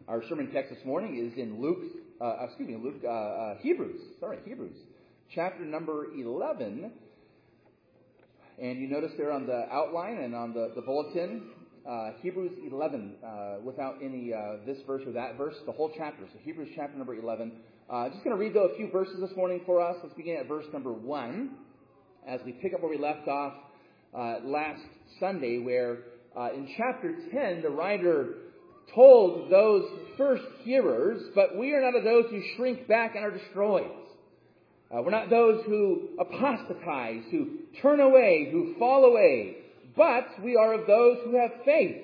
Our sermon text this morning is in Hebrews, chapter number 11. And you notice there on the outline and on the bulletin, Hebrews 11, without any this verse or that verse, the whole chapter. So Hebrews chapter number 11. Just going to read, though, a few verses this morning for us. Let's begin at verse number 1 as we pick up where we left off last Sunday, where in chapter 10, the writer told those first hearers, "But we are not of those who shrink back and are destroyed." We're not those who apostatize, who turn away, who fall away, but we are of those who have faith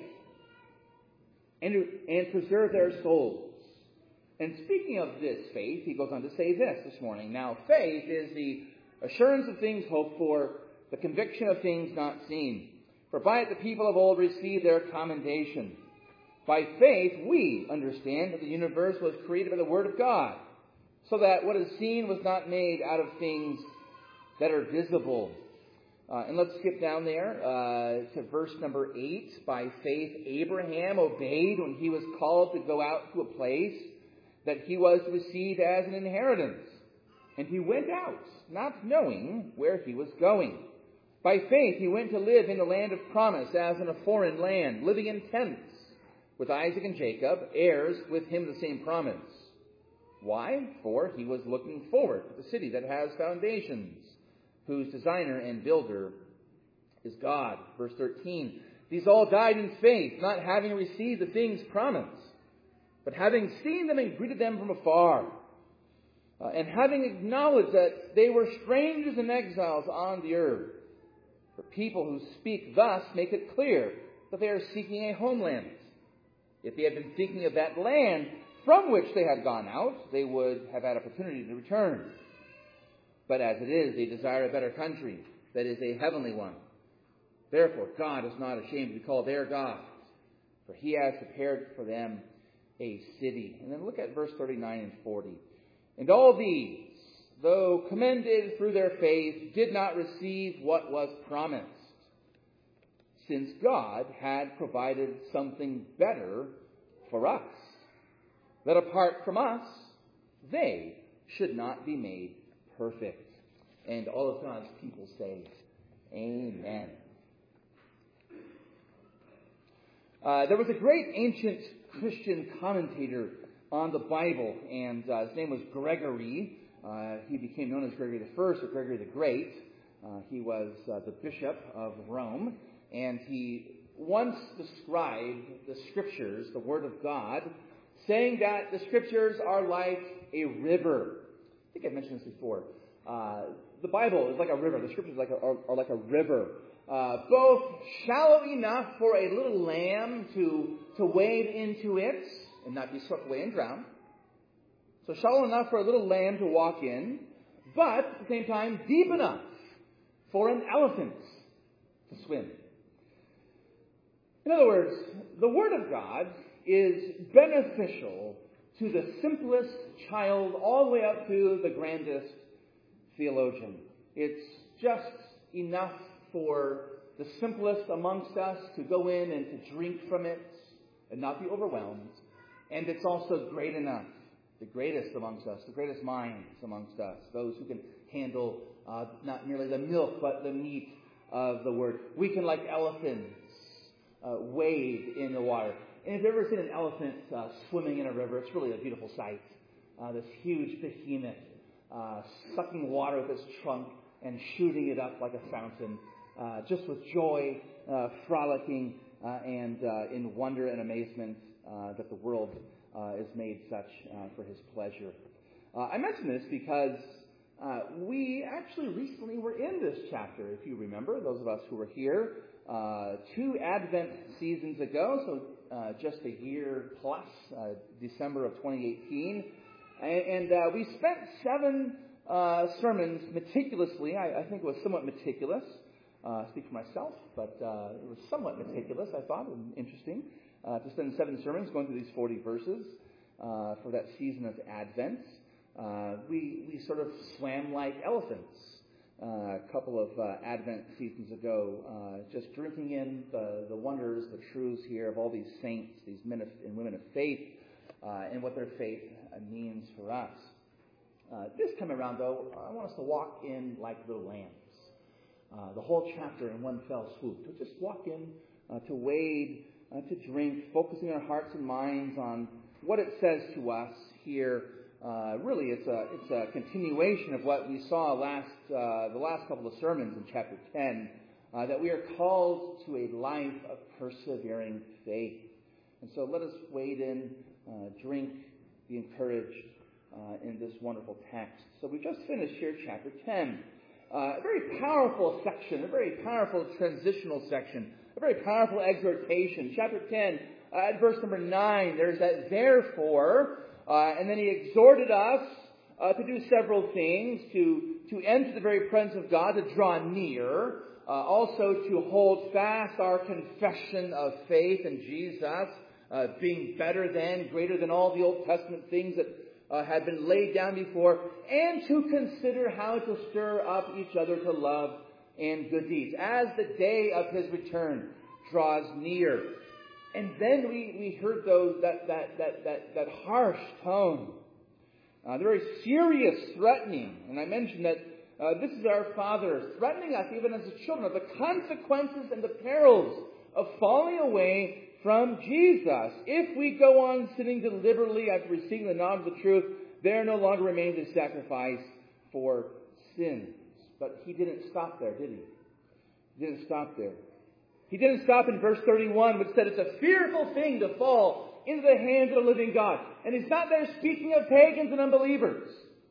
and preserve their souls. And speaking of this faith, he goes on to say this morning. Now, faith is the assurance of things hoped for, the conviction of things not seen. For by it the people of old received their commendation. By faith we understand that the universe was created by the Word of God, so that what is seen was not made out of things that are visible. And let's skip down there to verse number 8. By faith Abraham obeyed when he was called to go out to a place that he was to receive as an inheritance. And he went out, not knowing where he was going. By faith he went to live in the land of promise as in a foreign land, living in tents with Isaac and Jacob, heirs with him the same promise. Why? For he was looking forward to the city that has foundations, whose designer and builder is God. Verse 13. These all died in faith, not having received the things promised, but having seen them and greeted them from afar, and having acknowledged that they were strangers and exiles on the earth. For people who speak thus make it clear that they are seeking a homeland. If they had been thinking of that land from which they had gone out, they would have had opportunity to return. But as it is, they desire a better country, that is, a heavenly one. Therefore, God is not ashamed to be called their God, for he has prepared for them a city. And then look at verse 39 and 40. And all these, though commended through their faith, did not receive what was promised, since God had provided something better for us, that apart from us, they should not be made perfect. And all of God's people say, Amen. There was a great ancient Christian commentator on the Bible, and his name was Gregory. He became known as Gregory the First or Gregory the Great. He was the bishop of Rome, and he once described the Scriptures, the Word of God, saying that the Scriptures are like a river. I think I've mentioned this before. The Bible is like a river. The Scriptures are like a river. Both shallow enough for a little lamb to wade into it and not be swept away and drowned. So shallow enough for a little lamb to walk in, but at the same time deep enough for an elephant to swim. In other words, the Word of God is beneficial to the simplest child all the way up to the grandest theologian. It's just enough for the simplest amongst us to go in and to drink from it and not be overwhelmed. And it's also great enough, the greatest amongst us, the greatest minds amongst us, those who can handle not merely the milk but the meat of the Word. We can, like elephants, wade in the water. And if you've ever seen an elephant swimming in a river, it's really a beautiful sight. This huge behemoth sucking water with its trunk and shooting it up like a fountain, just with joy, frolicking, and in wonder and amazement that the world is made such for his pleasure. I mention this because we actually recently were in this chapter, if you remember, those of us who were here 2 Advent seasons ago, so just a year plus, December of 2018. And we spent 7 sermons meticulously. I think it was somewhat meticulous. Speak for myself, but it was somewhat meticulous, I thought, and interesting to spend 7 sermons going through these 40 verses for that season of Advent. We sort of swam like elephants a couple of Advent seasons ago, just drinking in the wonders, the truths here of all these saints, these men and women of faith and what their faith means for us. This time around, though, I want us to walk in like little lambs. The whole chapter in one fell swoop. To just walk in, to wade, to drink, focusing our hearts and minds on what it says to us here. Really, it's a continuation of what we saw the last couple of sermons in chapter 10, that we are called to a life of persevering faith. And so let us wade in, drink, be encouraged in this wonderful text. So we just finished here chapter 10. A very powerful section, a very powerful transitional section, a very powerful exhortation. Chapter 10, at verse number 9, there's that therefore, and then he exhorted us to do several things, to enter the very presence of God, to draw near, also to hold fast our confession of faith in Jesus, being better than, greater than all the Old Testament things that had been laid down before, and to consider how to stir up each other to love and good deeds, as the day of his return draws near. And then we heard that harsh tone, the very serious threatening. And I mentioned that this is our Father threatening us, even as his children, of the consequences and the perils of falling away from Jesus. If we go on sinning deliberately after receiving the knowledge of the truth, there no longer remains a sacrifice for sins. But he didn't stop there, did he? He didn't stop there. He didn't stop in verse 31, which said it's a fearful thing to fall into the hands of the living God. And he's not there speaking of pagans and unbelievers.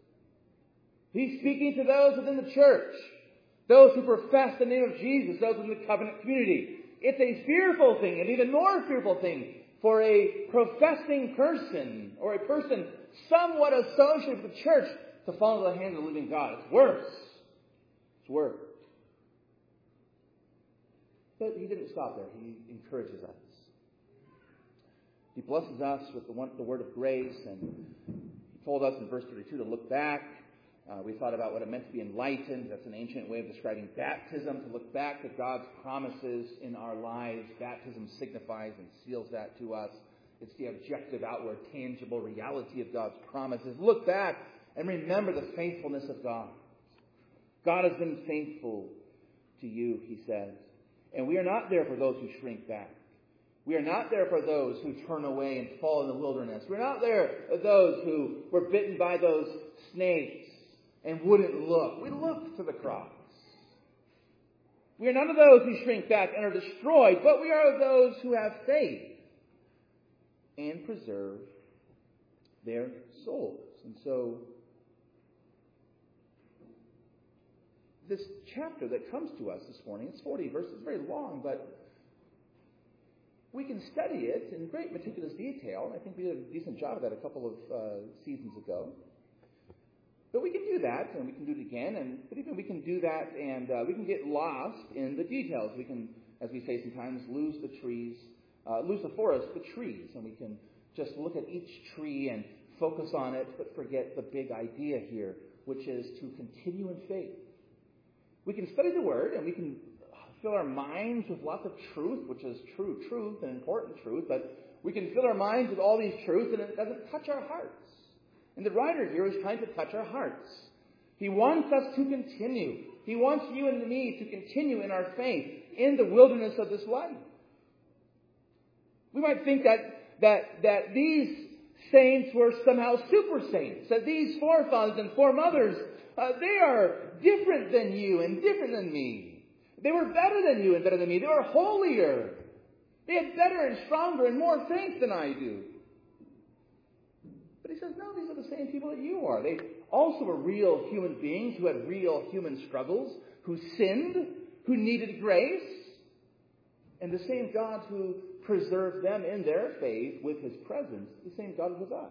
He's speaking to those within the church, those who profess the name of Jesus, those in the covenant community. It's a fearful thing, an even more fearful thing, for a professing person, or a person somewhat associated with the church, to fall into the hands of the living God. It's worse. It's worse. But he didn't stop there. He encourages us. He blesses us with the word of grace, and he told us in verse 32 to look back. We thought about what it meant to be enlightened. That's an ancient way of describing baptism, to look back to God's promises in our lives. Baptism signifies and seals that to us. It's the objective, outward, tangible reality of God's promises. Look back and remember the faithfulness of God. God has been faithful to you, he says. And we are not there for those who shrink back. We are not there for those who turn away and fall in the wilderness. We're not there for those who were bitten by those snakes and wouldn't look. We look to the cross. We are none of those who shrink back and are destroyed, but we are those who have faith and preserve their souls. And so, this chapter that comes to us this morning, it's 40 verses, very long, but we can study it in great meticulous detail. I think we did a decent job of that a couple of seasons ago. But we can do that, and we can do it again, but even we can do that, and we can get lost in the details. We can, as we say sometimes, lose the forest, the trees, and we can just look at each tree and focus on it, but forget the big idea here, which is to continue in faith. We can study the Word, and we can fill our minds with lots of truth, which is true truth and important truth, but we can fill our minds with all these truths, and it doesn't touch our hearts. And the writer here is trying to touch our hearts. He wants us to continue. He wants you and me to continue in our faith in the wilderness of this life. We might think that these saints were somehow super saints, that these forefathers and foremothers, they are different than you and different than me. They were better than you and better than me. They were holier. They had better and stronger and more faith than I do. But he says, no, these are the same people that you are. They also were real human beings who had real human struggles, who sinned, who needed grace. And the same God who preserved them in their faith with his presence, the same God is with us.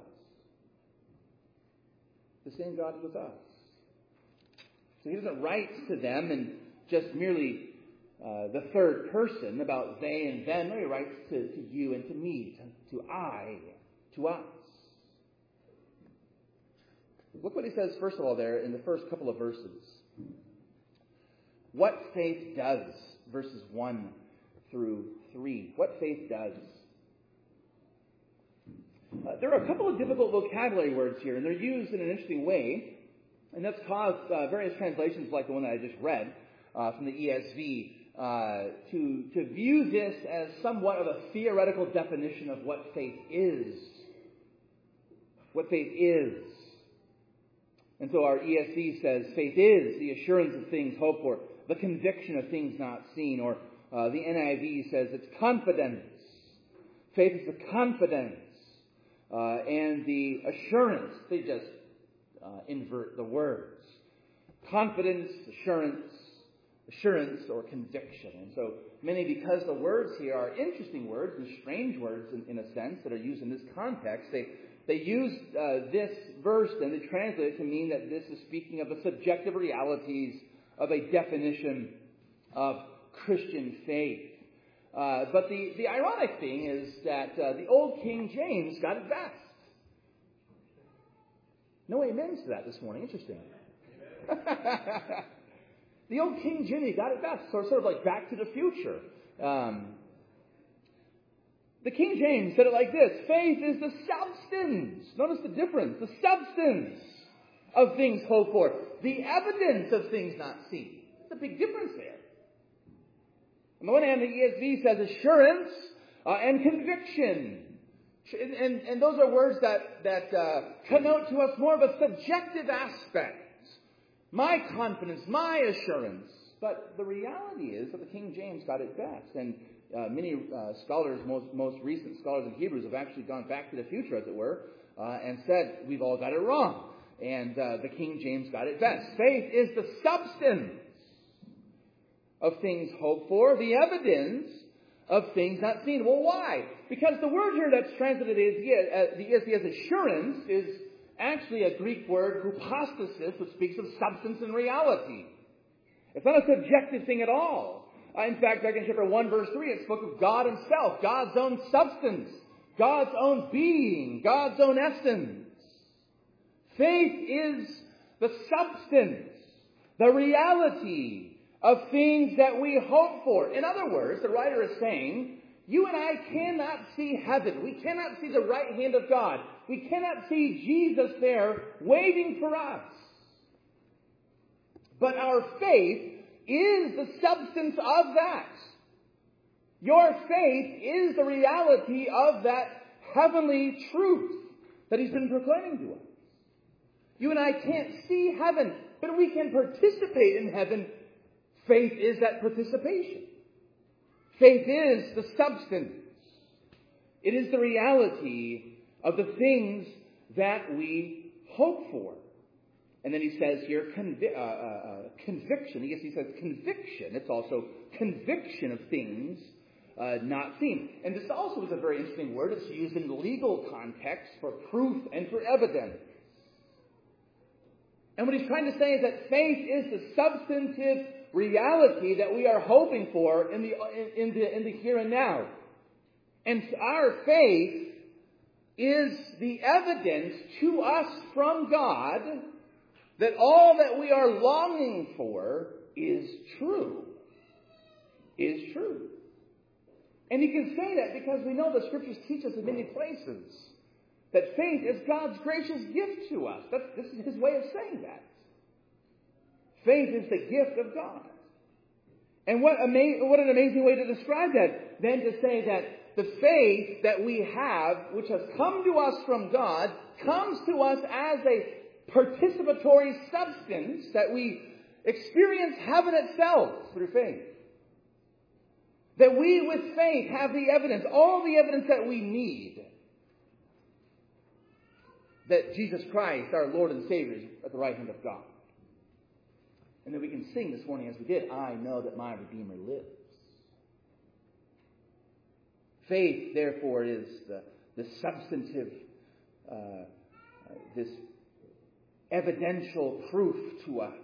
The same God is with us. So he doesn't write to them in just merely the third person about they and them. No, he writes to you and to me, to I, to us. Look what he says, first of all, there in the first couple of verses. What faith does, verses 1 through 3. What faith does. There are a couple of difficult vocabulary words here, and they're used in an interesting way, and that's caused various translations like the one that I just read from the ESV to view this as somewhat of a theoretical definition of what faith is. What faith is. And so our ESV says, faith is the assurance of things hoped for, the conviction of things not seen. Or the NIV says it's confidence. Faith is the confidence and the assurance. They just invert the words. Confidence, assurance, or conviction. And so many, because the words here are interesting words and strange words in a sense that are used in this context, they use this verse and they translate it to mean that this is speaking of the subjective realities of a definition of Christian faith. But the ironic thing is that the old King James got it best. No amens to that this morning. Interesting. The old King Jimmy got it best. Sort of like Back to the Future. The King James said it like this: faith is the substance. Notice the difference. The substance of things hoped for. The evidence of things not seen. There's a big difference there. On the one hand, the ESV says assurance and conviction. And those are words that connote to us more of a subjective aspect. My confidence, my assurance. But the reality is that the King James got it best. And many scholars, most recent scholars in Hebrews, have actually gone back to the future, as it were, and said, we've all got it wrong. And the King James got it best. Faith is the substance of things hoped for, the evidence of things not seen. Well, why? Because the word here that's translated the ESV as assurance is actually a Greek word, hypostasis, which speaks of substance and reality. It's not a subjective thing at all. In fact, back in chapter 1, verse 3, it spoke of God himself, God's own substance, God's own being, God's own essence. Faith is the substance, the reality of things that we hope for. In other words, the writer is saying, you and I cannot see heaven. We cannot see the right hand of God. We cannot see Jesus there waiting for us. But our faith is the substance of that. Your faith is the reality of that heavenly truth that he's been proclaiming to us. You and I can't see heaven, but we can participate in heaven. Faith is that participation. Faith is the substance. It is the reality of the things that we hope for. And then he says here, conviction. Yes, he says conviction. It's also conviction of things not seen. And this also is a very interesting word. It's used in the legal context for proof and for evidence. And what he's trying to say is that faith is the substantive reality that we are hoping for in the here and now. And our faith is the evidence to us from God that all that we are longing for is true. Is true. And you can say that because we know the Scriptures teach us in many places that faith is God's gracious gift to us. This is his way of saying that. Faith is the gift of God. And what an amazing way to describe that, than to say that the faith that we have, which has come to us from God, comes to us as a participatory substance that we experience heaven itself through faith. That we with faith have the evidence, all the evidence that we need, that Jesus Christ, our Lord and Savior, is at the right hand of God. And then we can sing this morning as we did, I know that my Redeemer lives. Faith, therefore, is the substantive, this evidential proof to us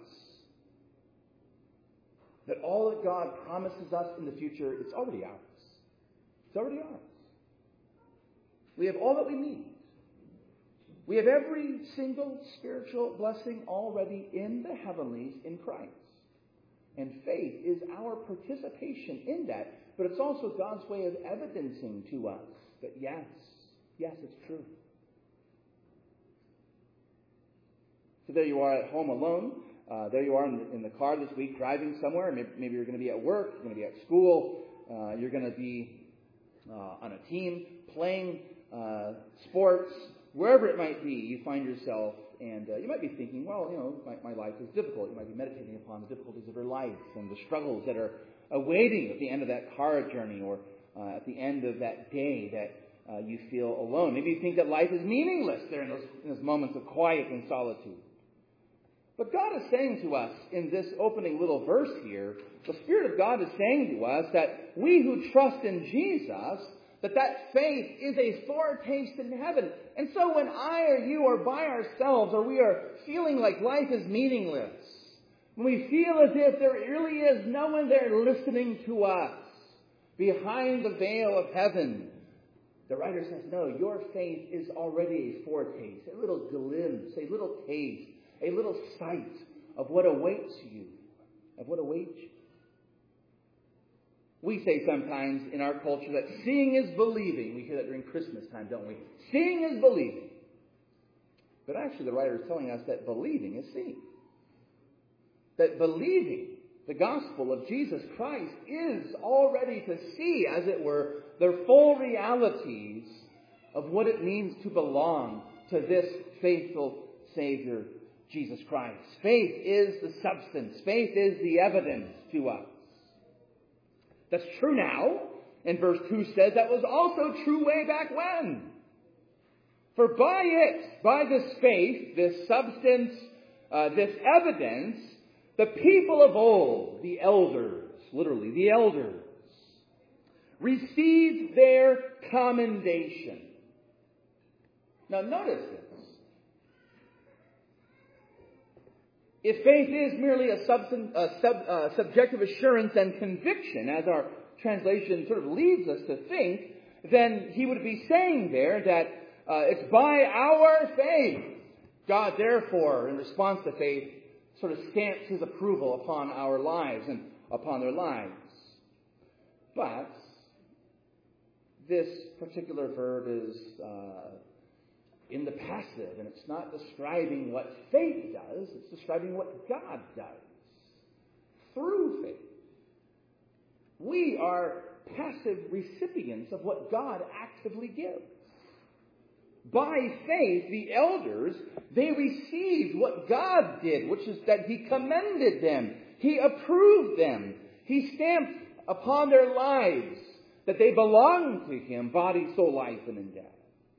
that all that God promises us in the future, it's already ours. It's already ours. We have all that we need. We have every single spiritual blessing already in the heavenlies in Christ. And faith is our participation in that. But it's also God's way of evidencing to us that yes, it's true. So there you are at home alone. There you are in the car this week driving somewhere. Maybe you're going to be at work. You're going to be at school. You're going to be on a team playing sports. Wherever it might be, you find yourself, and you might be thinking, well, my life is difficult. You might be meditating upon the difficulties of your life and the struggles that are awaiting at the end of that car journey or at the end of that day that you feel alone. Maybe you think that life is meaningless there in those moments of quiet and solitude. But God is saying to us in this opening little verse here, the Spirit of God is saying to us that we who trust in Jesus, that faith is a foretaste in heaven. And so when I or you are by ourselves, or we are feeling like life is meaningless, when we feel as if there really is no one there listening to us behind the veil of heaven, the writer says, no, your faith is already a foretaste, a little glimpse, a little taste, a little sight of what awaits you, We say sometimes in our culture that seeing is believing. We hear that during Christmas time, don't we? Seeing is believing. But actually the writer is telling us that believing is seeing. That believing the gospel of Jesus Christ is already to see, as it were, the full realities of what it means to belong to this faithful Savior, Jesus Christ. Faith is the substance. Faith is the evidence to us. That's true now. And verse 2 says that was also true way back when. For by this faith, this substance, this evidence, the people of old, the elders, literally the elders, received their commendation. Now notice this. If faith is merely a subjective assurance and conviction, as our translation sort of leads us to think, then he would be saying there that it's by our faith. God, therefore, in response to faith, sort of stamps his approval upon our lives and upon their lives. But this particular verb is in the passive, and it's not describing what faith does, it's describing what God does through faith. We are passive recipients of what God actively gives. By faith, the elders, they received what God did, which is that he commended them, he approved them, he stamped upon their lives that they belonged to him, body, soul, life, and in death.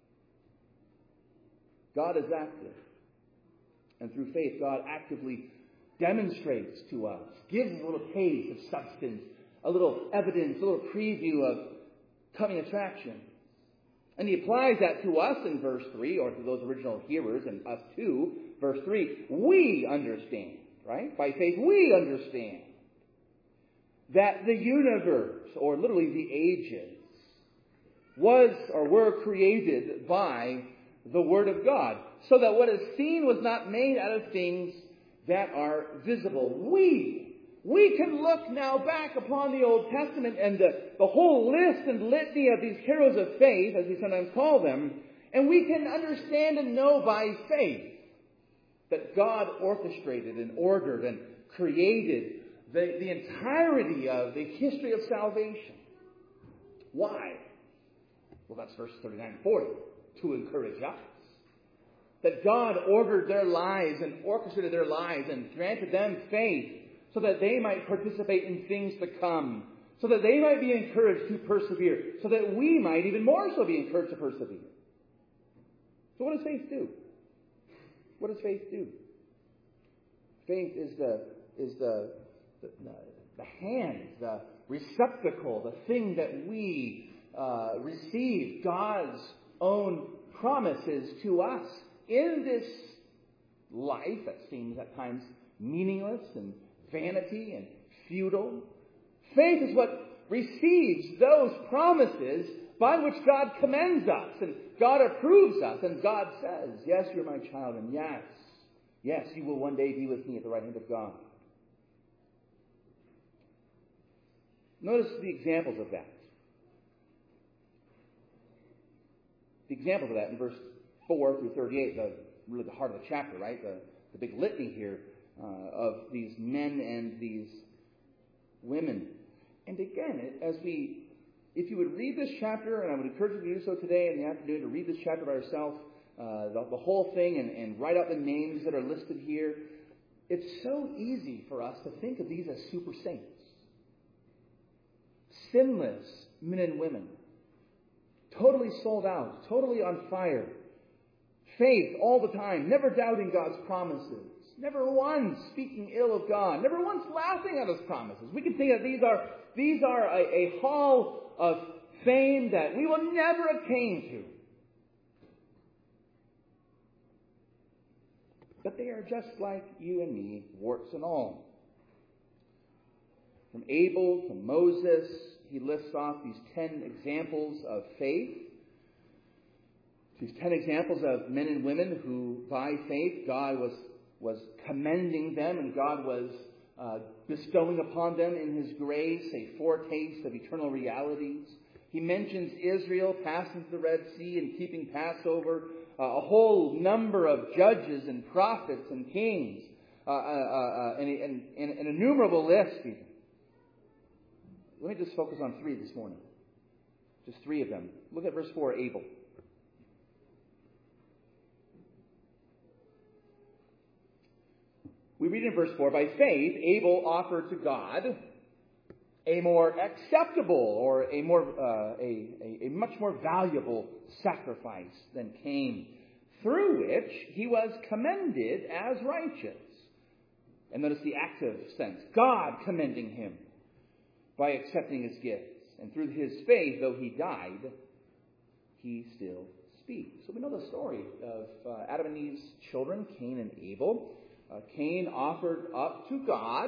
God is active. And through faith, God actively demonstrates to us, gives a little taste of substance, a little evidence, a little preview of coming attraction. And he applies that to us in verse 3, or to those original hearers, and us too. Verse 3, we understand, right? By faith, we understand that the universe, or literally the ages, was or were created by the Word of God, so that what is seen was not made out of things that are visible. We can look now back upon the Old Testament and the whole list and litany of these heroes of faith, as we sometimes call them, and we can understand and know by faith that God orchestrated and ordered and created the entirety of the history of salvation. Why? Well, that's verses 39 and 40. To encourage us. That God ordered their lives and orchestrated their lives and granted them faith so that they might participate in things to come. So that they might be encouraged to persevere. So that we might even more so be encouraged to persevere. So what does faith do? What does faith do? Faith is the hand, the receptacle, the thing that we receive God's own promises to us in this life that seems at times meaningless and vanity and futile. Faith is what receives those promises by which God commends us and God approves us, and God says, yes, you're my child, and yes, you will one day be with me at the right hand of God. Notice the examples of that. The examples of that in verse 4 through 38, really the heart of the chapter, right? the big litany here of these men and these women. And again, if you would read this chapter, and I would encourage you to do so today in the afternoon, to read this chapter by yourself, the whole thing, and write out the names that are listed here, it's so easy for us to think of these as super saints. Sinless men and women. Totally sold out. Totally on fire. Faith all the time. Never doubting God's promises. Never once speaking ill of God. Never once laughing at His promises. We can think that these are a hall of fame that we will never attain to. But they are just like you and me, warts and all. From Abel to Moses, he lists off these 10 examples of faith. These 10 examples of men and women who, by faith, God was commending them, and God was bestowing upon them in His grace a foretaste of eternal realities. He mentions Israel passing through the Red Sea and keeping Passover, a whole number of judges and prophets and kings, an innumerable list even. Let me just focus on 3 this morning. Just 3 of them. Look at verse 4, Abel. We read in verse 4, by faith, Abel offered to God a more acceptable or a much more valuable sacrifice than Cain, through which he was commended as righteous. And notice the active sense. God commending him by accepting his gifts. And through his faith, though he died, he still speaks. So we know the story of Adam and Eve's children, Cain and Abel. Cain offered up to God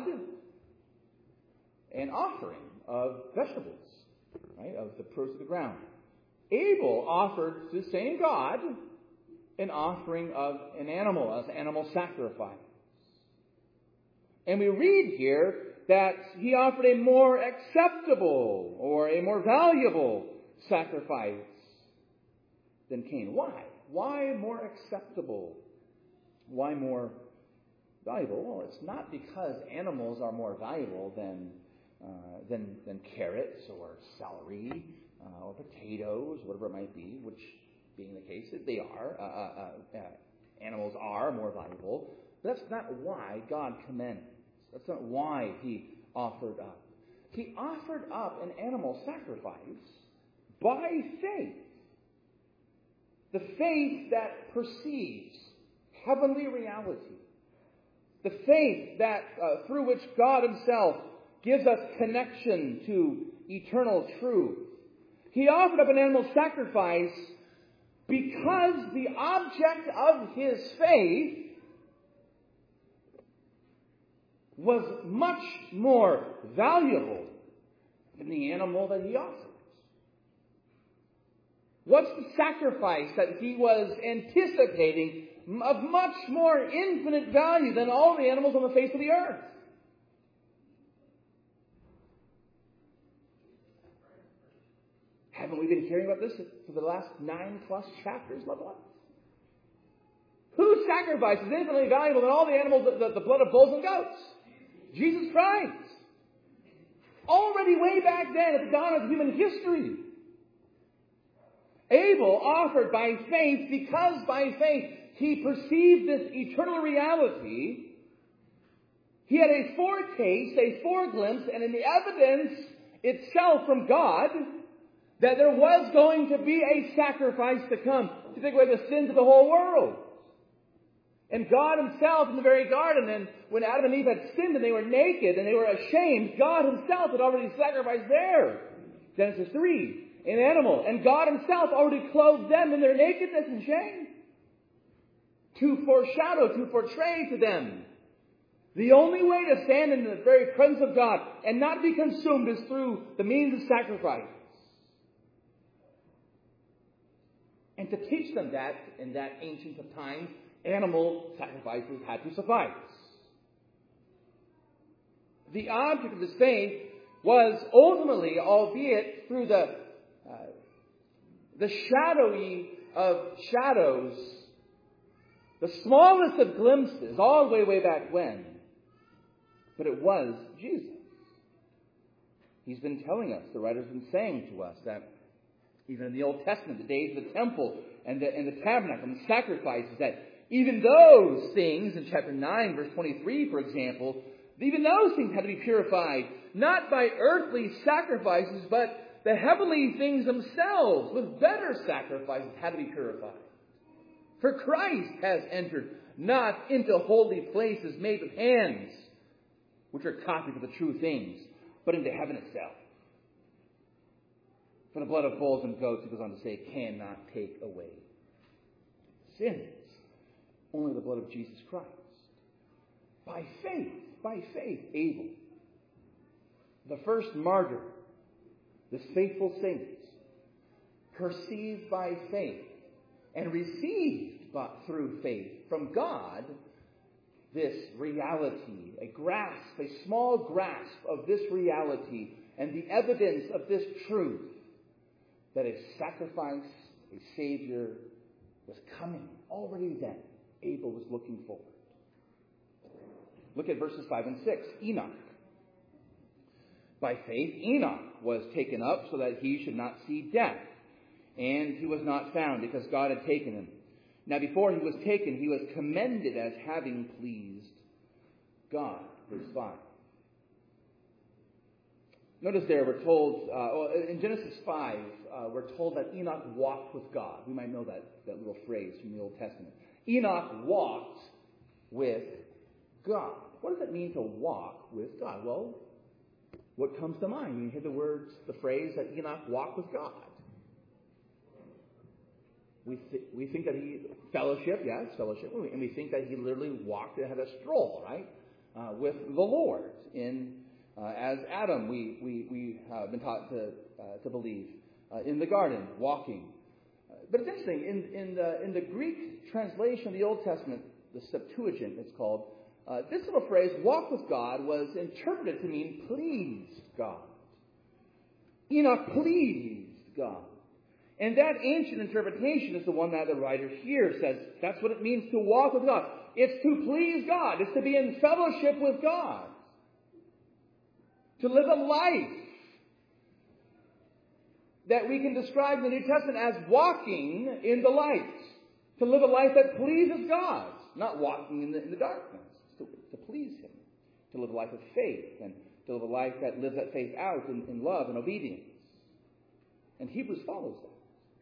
an offering of vegetables, right, of the produce of the ground. Abel offered to the same God an offering of an animal sacrifice. And we read here that he offered a more acceptable or a more valuable sacrifice than Cain. Why? Why more acceptable? Why more valuable? Well, it's not because animals are more valuable than carrots or celery or potatoes, whatever it might be, which being the case, they are. Animals are more valuable. But that's not why God commends. That's not why He offered up. He offered up an animal sacrifice by faith. The faith that perceives heavenly reality. The faith that through which God Himself gives us connection to eternal truth. He offered up an animal sacrifice because the object of his faith was much more valuable than the animal that he offers. What's the sacrifice that he was anticipating of much more infinite value than all the animals on the face of the earth? Haven't we been hearing about this for the last 9+ chapters, loved ones? Whose sacrifice is infinitely valuable than all the animals, the blood of bulls and goats? Jesus Christ. Already way back then at the dawn of human history. Abel offered by faith because by faith he perceived this eternal reality. He had a foretaste, a foreglimpse, and an evidence itself from God that there was going to be a sacrifice to come to take away the sins of the whole world. And God Himself in the very garden, and when Adam and Eve had sinned and they were naked and they were ashamed, God Himself had already sacrificed there. Genesis 3, an animal. And God Himself already clothed them in their nakedness and shame. To foreshadow, to portray to them. The only way to stand in the very presence of God and not be consumed is through the means of sacrifice. And to teach them that, in that ancient of times, animal sacrifices had to suffice. The object of his faith was ultimately, albeit through the shadowy of shadows, The smallest of glimpses, all the way back when. But it was Jesus. He's been telling us, the writer's been saying to us, that even in the Old Testament, the days of the temple and the tabernacle and the sacrifices, that even those things, in chapter 9, verse 23, for example, even those things had to be purified, not by earthly sacrifices, but the heavenly things themselves, with better sacrifices, had to be purified. For Christ has entered not into holy places made with hands, which are copies of the true things, but into heaven itself. For the blood of bulls and goats, he goes on to say, cannot take away sins. Only the blood of Jesus Christ. By faith, Abel, the first martyr, this faithful saint, perceived by faith and received through faith from God this reality, a small grasp of this reality and the evidence of this truth, that a sacrifice, a Savior, was coming already then. Abel was looking forward. Look at verses 5 and 6. Enoch. By faith, Enoch was taken up so that he should not see death. And he was not found because God had taken him. Now before he was taken, he was commended as having pleased God. Verse 5. Notice there we're told, in Genesis 5, we're told that Enoch walked with God. We might know that little phrase from the Old Testament. Enoch walked with God. What does it mean to walk with God? Well, what comes to mind when you hear the phrase that Enoch walked with God? We think that he fellowship, and we think that he literally walked and had a stroll, right, with the Lord. As Adam, we have been taught to believe in the garden, walking. But it's interesting in the Greek translation of the Old Testament, the Septuagint, it's called. This little phrase, "walk with God," was interpreted to mean "pleased God." Enoch pleased God. And that ancient interpretation is the one that the writer here says that's what it means to walk with God. It's to please God. It's to be in fellowship with God. To live a life that we can describe in the New Testament as walking in the light. To live a life that pleases God. Not walking in the darkness. To please Him. To live a life of faith. And to live a life that lives that faith out in love and obedience. And Hebrews follows that.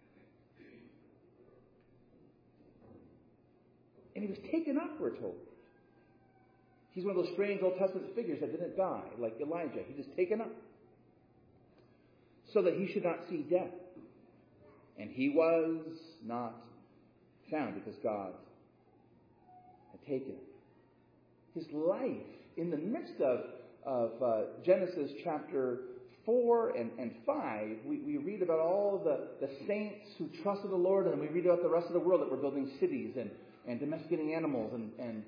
And he was taken up, we're told. He's one of those strange Old Testament figures that didn't die, like Elijah. He was taken up so that he should not see death. And he was not found because God had taken him. His life, in the midst of Genesis chapter 4 and 5, we read about all the saints who trusted the Lord, and we read about the rest of the world that were building cities and domesticating animals and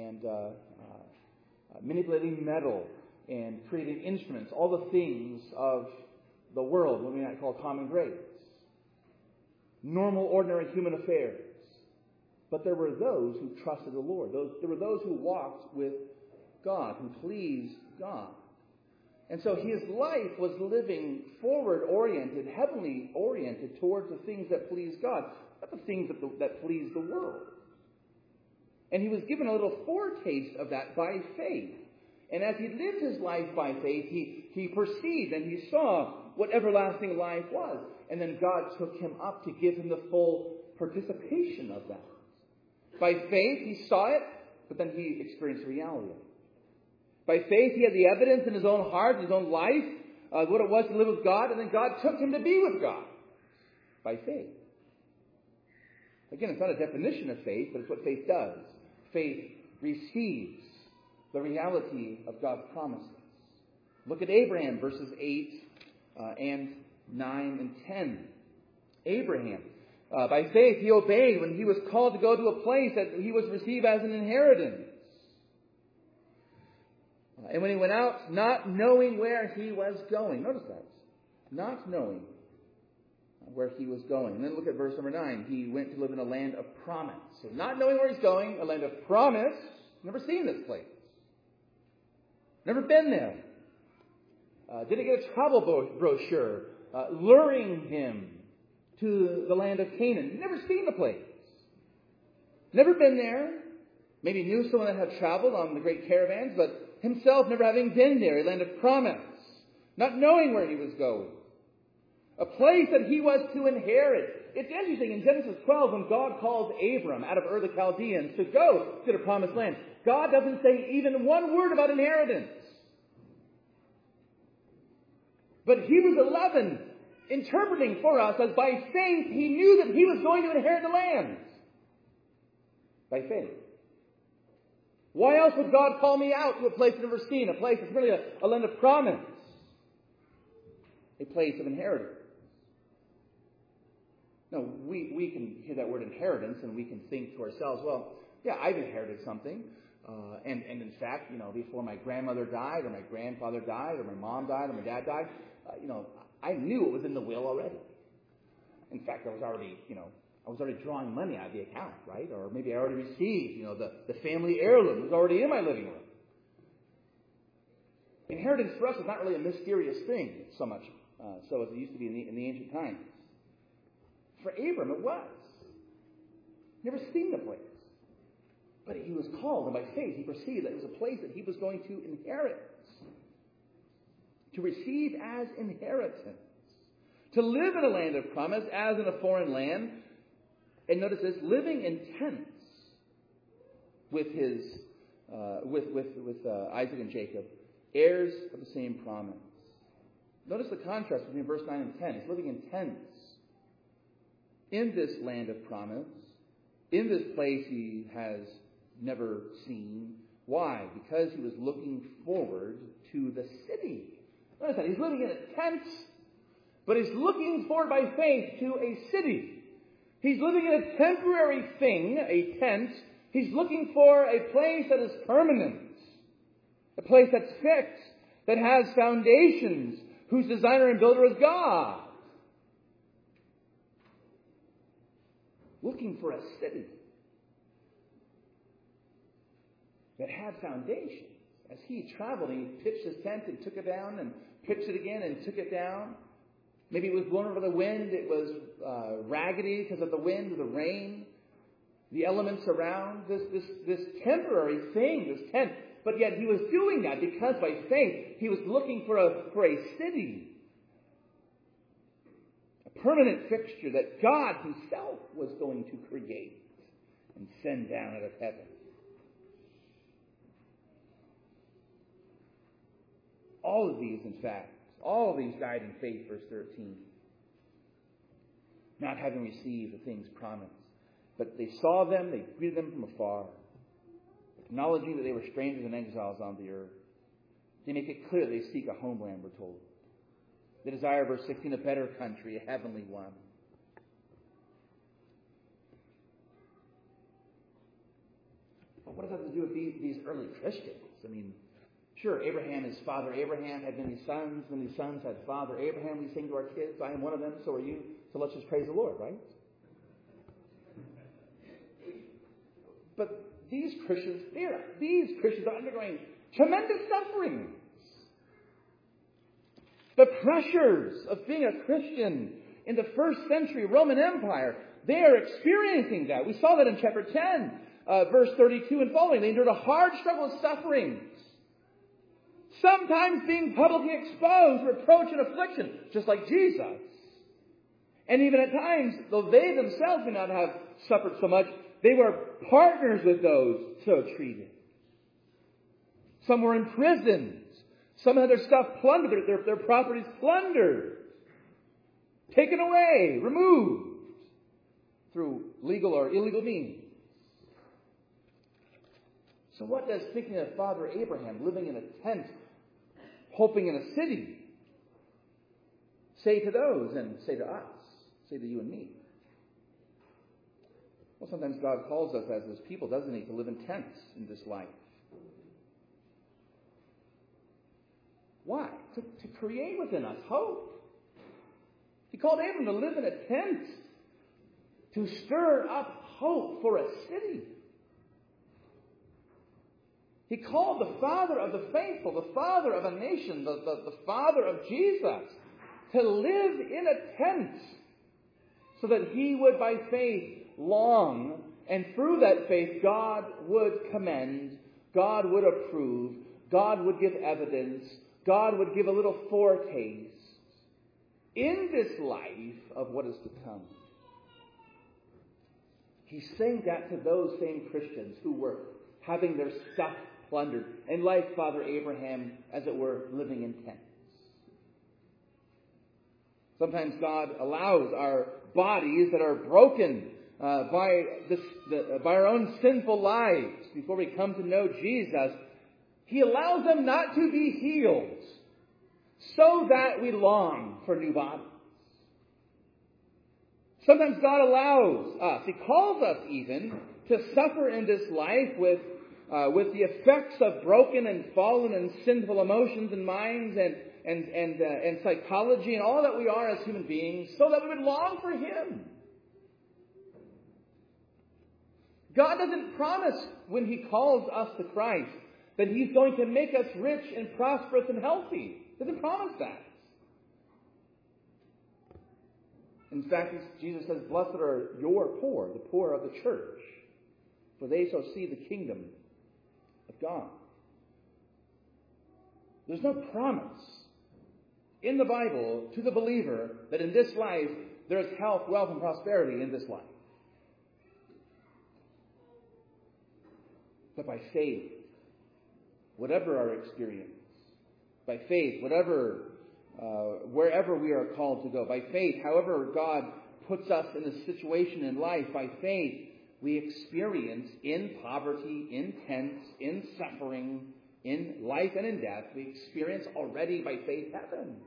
manipulating metal and creating instruments, all the things of the world, what we might call common grace. Normal, ordinary human affairs. But there were those who trusted the Lord. There were those who walked with God, who pleased God. And so his life was living forward-oriented, heavenly-oriented towards the things that please God, not the things that please the world. And he was given a little foretaste of that by faith. And as he lived his life by faith, he perceived and he saw what everlasting life was. And then God took him up to give him the full participation of that. By faith, he saw it, but then he experienced the reality of it. By faith, he had the evidence in his own heart, in his own life, of what it was to live with God, and then God took him to be with God. By faith. Again, it's not a definition of faith, but it's what faith does. Faith receives the reality of God's promises. Look at Abraham, verses 8 and 9 and 10. Abraham, by faith, he obeyed when he was called to go to a place that he was received as an inheritance. And when he went out, not knowing where he was going. Notice that. Not knowing where he was going. And then look at verse number 9. He went to live in a land of promise. So not knowing where he's going, a land of promise. Never seen this place. Never been there. Didn't get a travel brochure luring him to the land of Canaan. Never seen the place. Never been there. Maybe knew someone that had traveled on the great caravans, but himself never having been there. A land of promise. Not knowing where he was going. A place that he was to inherit. It's interesting, in Genesis 12, when God calls Abram out of Ur the Chaldeans to go to the promised land, God doesn't say even one word about inheritance. But Hebrews 11, interpreting for us as by faith, he knew that he was going to inherit the land. By faith. Why else would God call me out to a place I've never seen? A place that's really a land of promise. A place of inheritance. Now, we can hear that word inheritance and we can think to ourselves, well, yeah, I've inherited something. And in fact, before my grandmother died or my grandfather died or my mom died or my dad died, I knew it was in the will already. In fact, I was already drawing money out of the account, right? Or maybe I already received, the family heirloom was already in my living room. Inheritance for us is not really a mysterious thing so much, so as it used to be in the ancient times. For Abram, it was. Never seen the place. But he was called, and by faith he perceived that it was a place that he was going to inherit. To receive as inheritance. To live in a land of promise as in a foreign land. And notice this, living in tents with his Isaac and Jacob, heirs of the same promise. Notice the contrast between verse 9 and 10. He's living in tents in this land of promise, in this place he has never seen. Why? Because he was looking forward to the city. Notice that. He's living in a tent, but he's looking forward by faith to a city. He's living in a temporary thing, a tent. He's looking for a place that is permanent. A place that's fixed, that has foundations, whose designer and builder is God. Looking for a city that had foundations. As he traveled, he pitched his tent and took it down and pitched it again and took it down. Maybe it was blown over the wind. It was raggedy because of the wind or the rain. The elements around this temporary thing, this tent. But yet he was doing that because by faith he was looking for a city. A permanent fixture that God himself was going to create and send down out of heaven. All of these, in fact, died in faith, verse 13. Not having received the things promised. But they saw them, they greeted them from afar, acknowledging that they were strangers and exiles on the earth. They make it clear they seek a homeland, we're told. They desire, verse 16, a better country, a heavenly one. But what does that have to do with these early Christians? I mean, sure, Abraham, his father Abraham, had many sons. Many sons had father Abraham. We sing to our kids, I am one of them, so are you. So let's just praise the Lord, right? But these Christians are undergoing tremendous sufferings. The pressures of being a Christian in the first century Roman Empire, they are experiencing that. We saw that in chapter 10, verse 32 and following. They endured a hard struggle of sufferings. Sometimes being publicly exposed to reproach and affliction, just like Jesus. And even at times, though they themselves may not have suffered so much, they were partners with those so treated. Some were imprisoned. Some had their stuff plundered, their properties plundered, taken away, removed through legal or illegal means. So what does speaking of Father Abraham living in a tent, hoping in a city, say to those and say to us, say to you and me? Well, sometimes God calls us as His people, doesn't He, to live in tents in this life. Why? To create within us hope. He called Abram to live in a tent, to stir up hope for a city. He called the father of the faithful, the father of a nation, the father of Jesus, to live in a tent so that he would by faith long, and through that faith God would commend, God would approve, God would give evidence, God would give a little foretaste in this life of what is to come. He's saying that to those same Christians who were having their stuff plundered, and like Father Abraham, as it were, living in tents. Sometimes God allows our bodies that are broken by our own sinful lives before we come to know Jesus. He allows them not to be healed so that we long for new bodies. Sometimes God allows us, He calls us even, to suffer in this life with the effects of broken and fallen and sinful emotions and minds and psychology and all that we are as human beings, so that we would long for Him. God doesn't promise when He calls us to Christ that He's going to make us rich and prosperous and healthy. He doesn't promise that. In fact, Jesus says, "Blessed are your poor, the poor of the church, for they shall see the kingdom of God." There's no promise in the Bible to the believer that in this life there is health, wealth, and prosperity in this life. But by faith, whatever our experience, by faith, wherever we are called to go, by faith, however God puts us in a situation in life, by faith, we experience in poverty, in tents, in suffering, in life and in death, we experience already by faith heaven.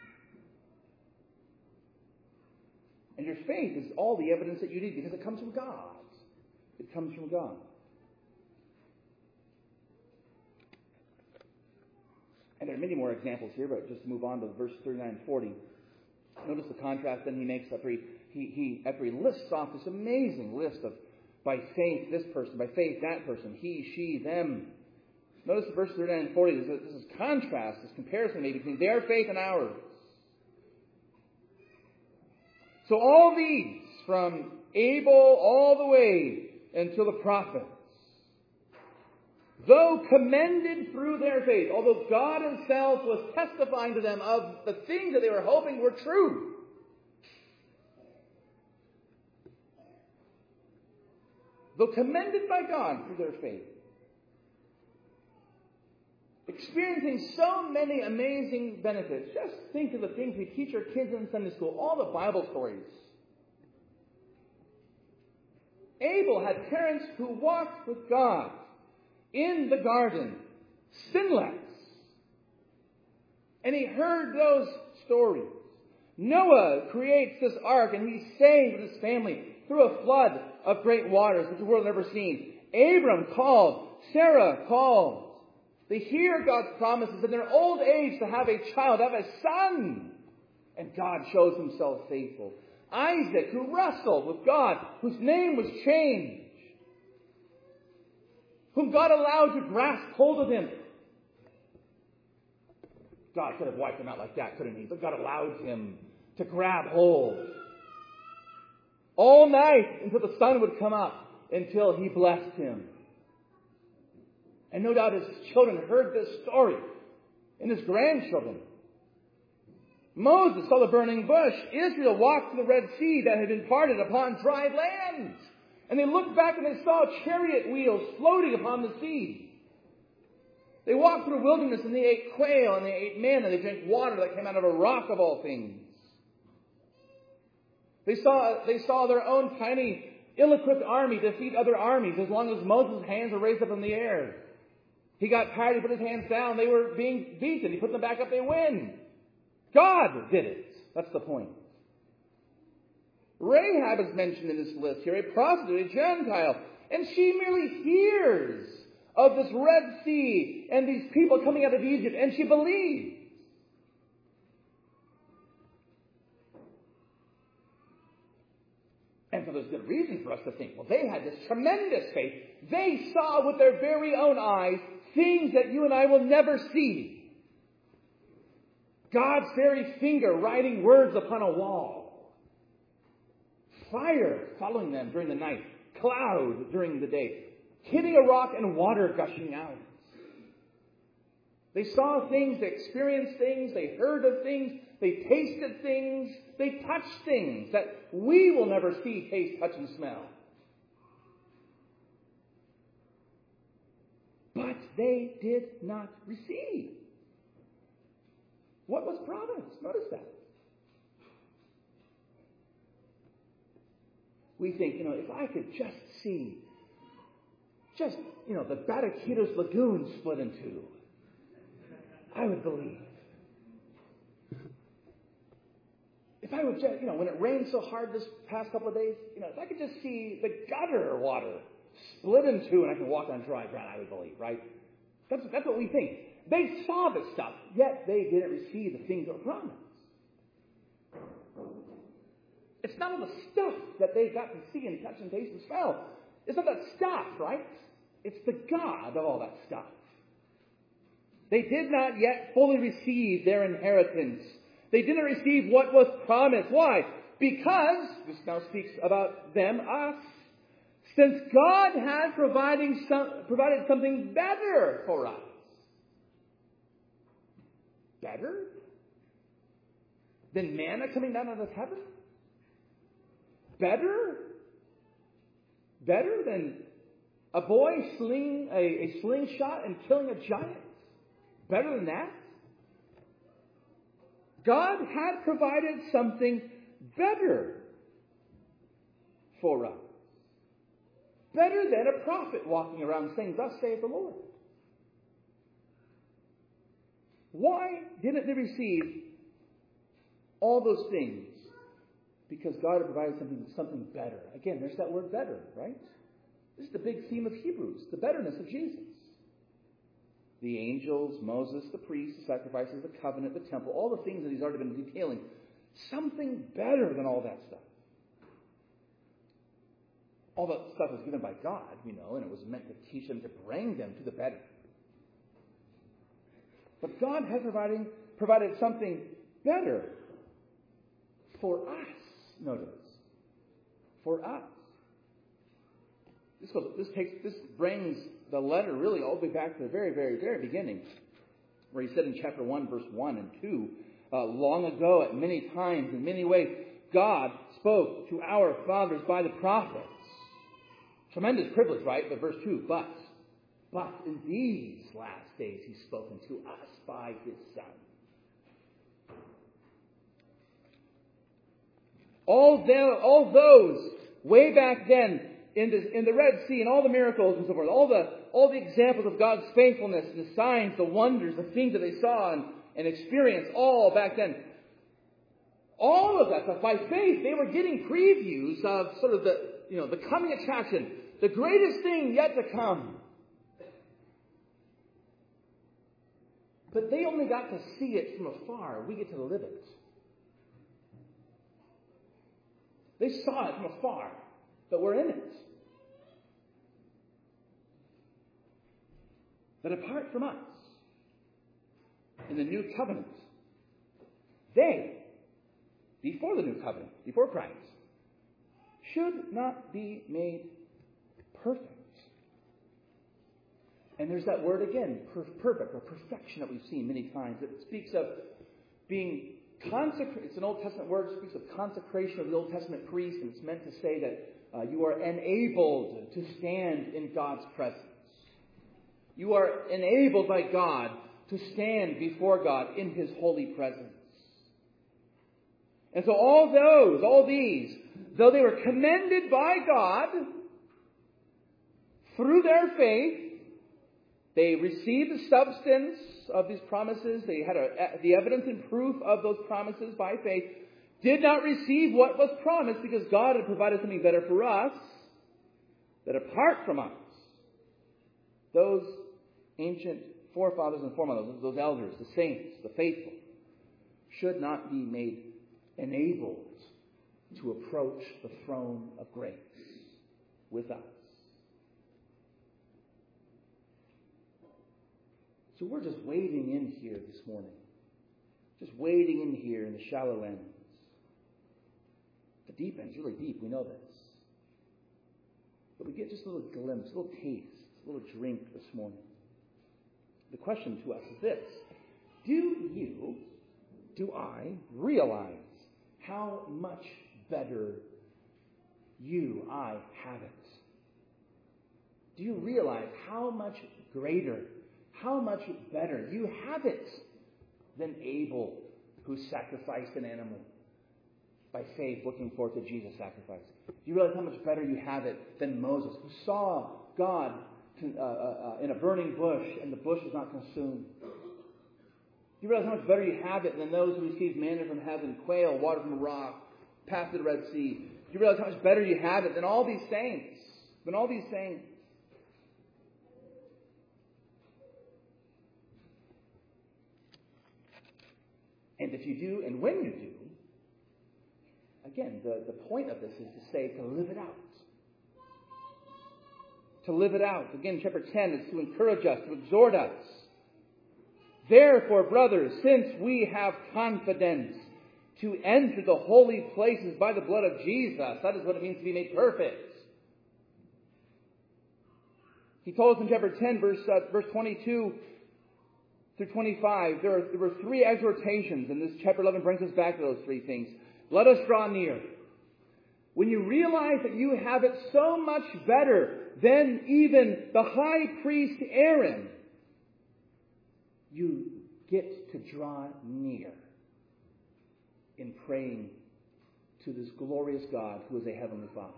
And your faith is all the evidence that you need because it comes from God. It comes from God. And there are many more examples here, but just to move on to verse 39 and 40. Notice the contrast then he makes after he lists off this amazing list of by faith this person, by faith that person, he, she, them. Notice the verse 39 and 40. This is contrast, this comparison made between their faith and ours. So all these, from Abel all the way until the prophets, though commended through their faith, although God Himself was testifying to them of the things that they were hoping were true, though commended by God through their faith, experiencing so many amazing benefits. Just think of the things we teach our kids in Sunday school, all the Bible stories. Abel had parents who walked with God in the garden, sinless. And he heard those stories. Noah creates this ark and he's saved with his family through a flood of great waters that the world had never seen. Abram called. Sarah called. They hear God's promises in their old age to have a child, have a son. And God shows Himself faithful. Isaac, who wrestled with God, whose name was changed, whom God allowed to grasp hold of him. God could have wiped him out like that, couldn't He? But God allowed him to grab hold. All night until the sun would come up, until He blessed him. And no doubt his children heard this story, and his grandchildren. Moses saw the burning bush. Israel walked through the Red Sea that had been parted upon dry land. And they looked back and they saw chariot wheels floating upon the sea. They walked through the wilderness and they ate quail and they ate manna and they drank water that came out of a rock of all things. They saw their own tiny, ill-equipped army defeat other armies as long as Moses' hands were raised up in the air. He got tired, he put his hands down, they were being beaten. He put them back up, they win. God did it. That's the point. Rahab is mentioned in this list here, a prostitute, a Gentile. And she merely hears of this Red Sea and these people coming out of Egypt, and she believes. so there's good reason for us to think, well, they had this tremendous faith. They saw with their very own eyes things that you and I will never see. God's very finger writing words upon a wall. Fire following them during the night. Cloud during the day. Hitting a rock and water gushing out. They saw things, they experienced things, they heard of things, they tasted things, they touched things that we will never see, taste, touch, and smell. But they did not receive what was promised. Notice that. We think, if I could just see, the Bataquitos Lagoon split in two, I would believe. If I would just, when it rained so hard this past couple of days, if I could just see the gutter water split in two and I can walk on dry ground, I would believe, right? That's what we think. They saw this stuff, yet they didn't receive the things that were promised. It's not all the stuff that they got to see and touch and taste and smell. It's not that stuff, right? It's the God of all that stuff. They did not yet fully receive their inheritance. They didn't receive what was promised. Why? Because, this now speaks about them, us, since God had provided something better for us. Better than manna coming down out of heaven? Better than a boy slinging a slingshot and killing a giant? Better than that? God had provided something better for us. Better than a prophet walking around saying, "Thus saith the Lord." Why didn't they receive all those things? Because God had provided something better. Again, there's that word better, right? This is the big theme of Hebrews, the betterness of Jesus. The angels, Moses, the priests, the sacrifices, the covenant, the temple, all the things that he's already been detailing. Something better than all that stuff. All that stuff was given by God, and it was meant to teach them, to bring them to the better. But God has provided something better for us. Notice. For us. This brings the letter really all the way back to the very, very, very beginning, where he said in chapter 1, verse 1 and 2, long ago, at many times, in many ways, God spoke to our fathers by the prophets. Tremendous privilege, right? But verse 2, but in these last days he's spoken to us by his Son. All those way back then in the Red Sea and all the miracles and so forth, all the examples of God's faithfulness and the signs, the wonders, the things that they saw and experienced all back then. All of that stuff, by faith, they were getting previews of sort of the coming attraction, the greatest thing yet to come. But they only got to see it from afar. We get to live it. They saw it from afar, but we're in it. But apart from us, in the new covenant, they, before the new covenant, before Christ, should not be made perfect. And there's that word again, perfect, or perfection, that we've seen many times. It speaks of being consecrated. It's an Old Testament word. It speaks of consecration of the Old Testament priest, and it's meant to say that you are enabled to stand in God's presence. You are enabled by God to stand before God in his holy presence. And so all these, though they were commended by God through their faith, they received the substance of these promises. They had the evidence and proof of those promises by faith. Did not receive what was promised because God had provided something better for us. That apart from us, those ancient forefathers and foremothers, those elders, the saints, the faithful, should not be made enabled to approach the throne of grace with us. So we're just wading in here this morning. Just wading in here in the shallow ends. The deep end's really deep, we know this. But we get just a little glimpse, a little taste, a little drink this morning. The question to us is this: do I realize how much better I have it? Do you realize how much greater, how much better you have it than Abel, who sacrificed an animal by faith, looking forward to Jesus' sacrifice? Do you realize how much better you have it than Moses, who saw God in a burning bush, and the bush was not consumed? Do you realize how much better you have it than those who received manna from heaven, quail, water from a rock, passed the Red Sea? Do you realize how much better you have it than all these saints? Than all these saints? And if you do, and when you do, again, the point of this is to say, to live it out. To live it out. Again, chapter 10 is to encourage us, to exhort us. Therefore, brothers, since we have confidence to enter the holy places by the blood of Jesus, that is what it means to be made perfect. He told us in chapter 10, verse 22 through 25, there were three exhortations, and this chapter 11 brings us back to those three things. Let us draw near. When you realize that you have it so much better than even the high priest Aaron, you get to draw near in praying to this glorious God who is a heavenly Father.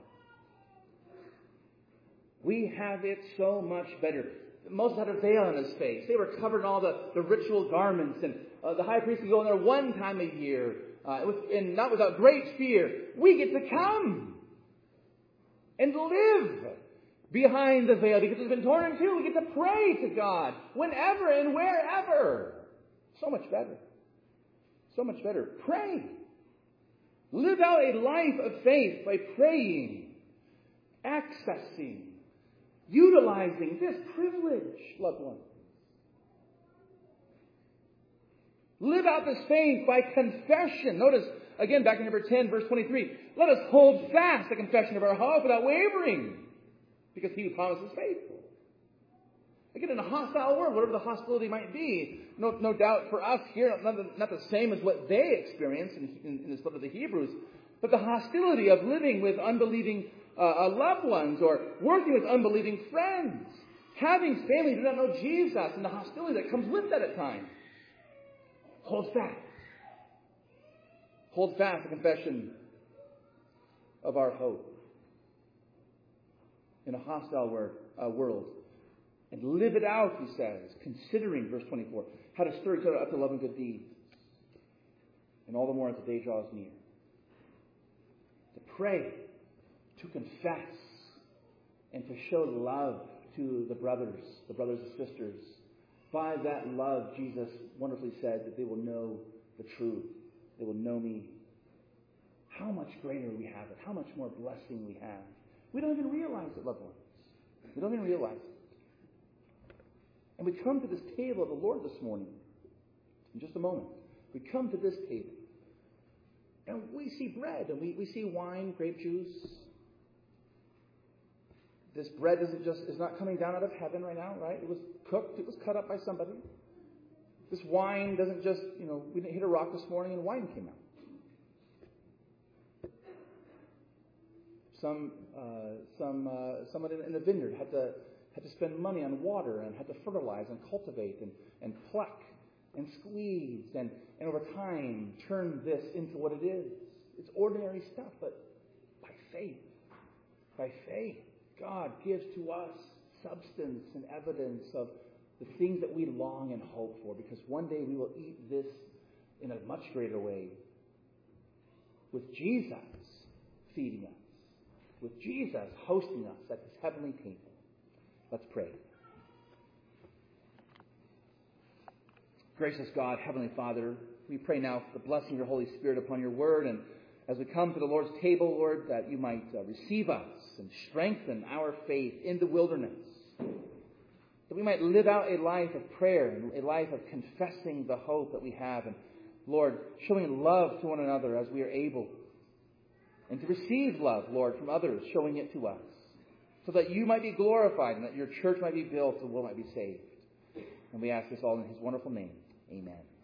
We have it so much better. Moses had a veil on his face. They were covered in all the ritual garments, and the high priest could go in there one time a year, and not without great fear. We get to come and live behind the veil because it's been torn in two. We get to pray to God whenever and wherever. So much better. So much better. Pray. Live out a life of faith by praying, accessing, utilizing this privilege, loved ones. Live out this faith by confession. Notice, again, back in chapter 10, verse 23. Let us hold fast the confession of our hope without wavering, because he who promises is faithful. Again, in a hostile world, whatever the hostility might be, no doubt for us here, not the same as what they experienced in this book of the Hebrews, but the hostility of living with unbelieving loved ones or working with unbelieving friends, having family who do not know Jesus, and the hostility that comes with that at times. Hold fast. Hold fast the confession of our hope in a hostile world. And live it out, he says, considering, verse 24, how to stir each other up to love and good deeds. And all the more as the day draws near. To pray, to confess, and to show love to the brothers and sisters. By that love, Jesus wonderfully said that they will know the truth. They will know me. How much greater we have it. How much more blessing we have. We don't even realize it, loved ones. We don't even realize it. And we come to this table of the Lord this morning. In just a moment. We come to this table. And we see bread. And we see wine, grape juice. This bread is not coming down out of heaven right now, right? It was cooked. It was cut up by somebody. This wine doesn't just, we didn't hit a rock this morning and wine came out. Someone in the vineyard had to spend money on water and had to fertilize and cultivate and pluck and squeeze and over time turn this into what it is. It's ordinary stuff, but by faith, God gives to us substance and evidence of the things that we long and hope for, because one day we will eat this in a much greater way with Jesus feeding us, with Jesus hosting us at this heavenly table. Let's pray. Gracious God, Heavenly Father, we pray now for the blessing of your Holy Spirit upon your word, and as we come to the Lord's table, Lord, that you might receive us and strengthen our faith in the wilderness. That we might live out a life of prayer and a life of confessing the hope that we have. And, Lord, showing love to one another as we are able. And to receive love, Lord, from others, showing it to us. So that you might be glorified and that your church might be built and the world might be saved. And we ask this all in his wonderful name. Amen.